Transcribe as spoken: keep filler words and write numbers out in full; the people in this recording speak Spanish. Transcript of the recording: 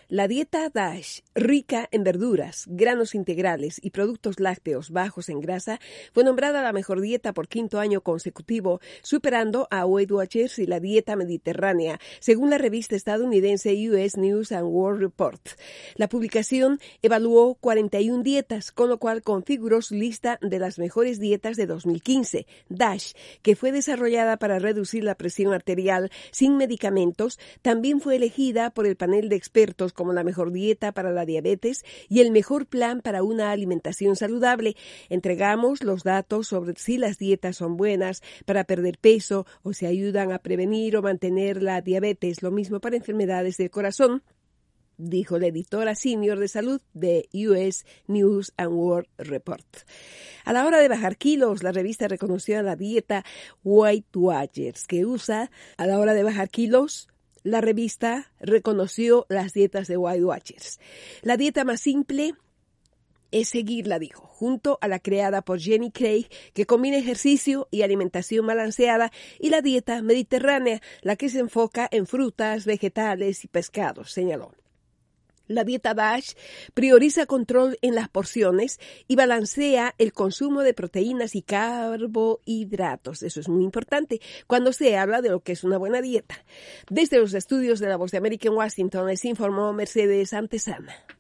La dieta DASH, rica en verduras, granos integrales y productos lácteos bajos en grasa, fue nombrada la mejor dieta por quinto año consecutivo, superando a Weight Watchers y la dieta mediterránea, según la revista estadounidense U S News and World Report. La publicación evaluó cuarenta y una dietas, con lo cual configuró su lista de las mejores dietas de dos mil quince. DASH, que fue desarrollada para reducir la presión arterial sin medicamentos, también fue elegida por el panel de expertos como la mejor dieta para la diabetes y el mejor plan para una alimentación saludable. Entregamos los datos sobre si las dietas son buenas para perder peso o si ayudan a prevenir o mantener la diabetes, lo mismo para enfermedades del corazón, dijo la editora senior de salud de U S News and World Report. A la hora de bajar kilos, la revista reconoció a la dieta Weight Watchers que usa a la hora de bajar kilos. La revista reconoció las dietas de Weight Watchers. La dieta más simple es seguirla, dijo, junto a la creada por Jenny Craig, que combina ejercicio y alimentación balanceada, y la dieta mediterránea, la que se enfoca en frutas, vegetales y pescados, señaló. La dieta DASH prioriza control en las porciones y balancea el consumo de proteínas y carbohidratos. Eso es muy importante cuando se habla de lo que es una buena dieta. Desde los estudios de La Voz de América en Washington les informó Mercedes Antezana.